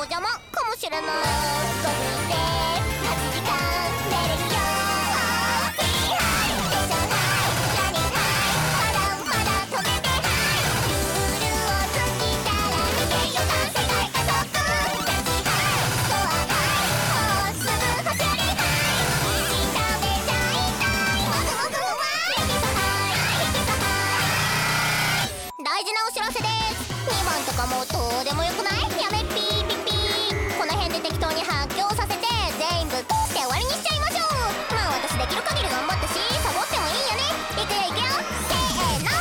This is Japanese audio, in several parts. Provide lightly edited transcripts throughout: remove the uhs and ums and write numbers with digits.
邪魔かもしれない。5分で8時間寝れるよ。ハッピーハイテンションハイランニングハイまだまだ止めてハイルールを尽きたら逃げよう世界加速ダッシュハイスコアハイもうすぐ走りハイ石食べちゃいたいもぐもぐはヘキサハイヘキサハイ。大事なお知らせです。2番とかもうどうでもよくない？やめピーピピー。この辺で適当に発狂させて全部通して終わりにしちゃいましょう。まあ私できる限り頑張ったしサボってもいいよね。いくよいくよせーの。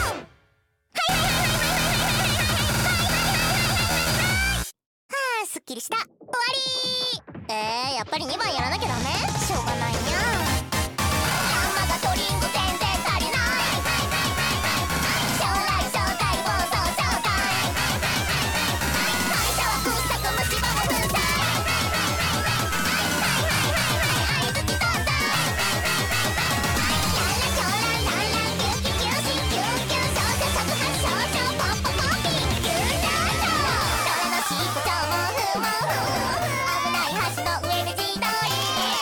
はあすっきりした。終わり。やっぱり2番やらなきゃダメ？しょうがないにゃ。山がトリング全然足りない。将来正体暴走正体。会社は掘削虫歯も粉砕。愛好き東西。キャラキョラランランキュキキュシキュキュ少女触発少女ポッポポッピーキュージャート。それのしっぽちょもふもふ危ない橋の上で自撮り。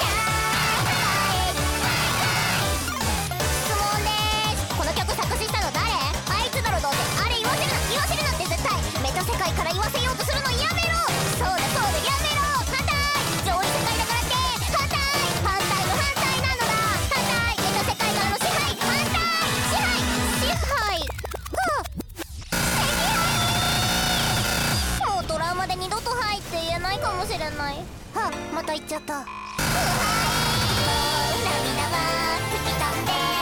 質問でーす。この曲作詞したの誰？あいつだろ。どうせあれ言わせるなって絶対。めちゃ世界から言わせようとするのやめろ。そうだやめろ。反対上位世界だからって反対反対の反対なのだ。反対めちゃ世界からの支配反対支配もうトラウマで二度とはいって言えないかもしれない。また言っちゃった。涙は吹き飛んで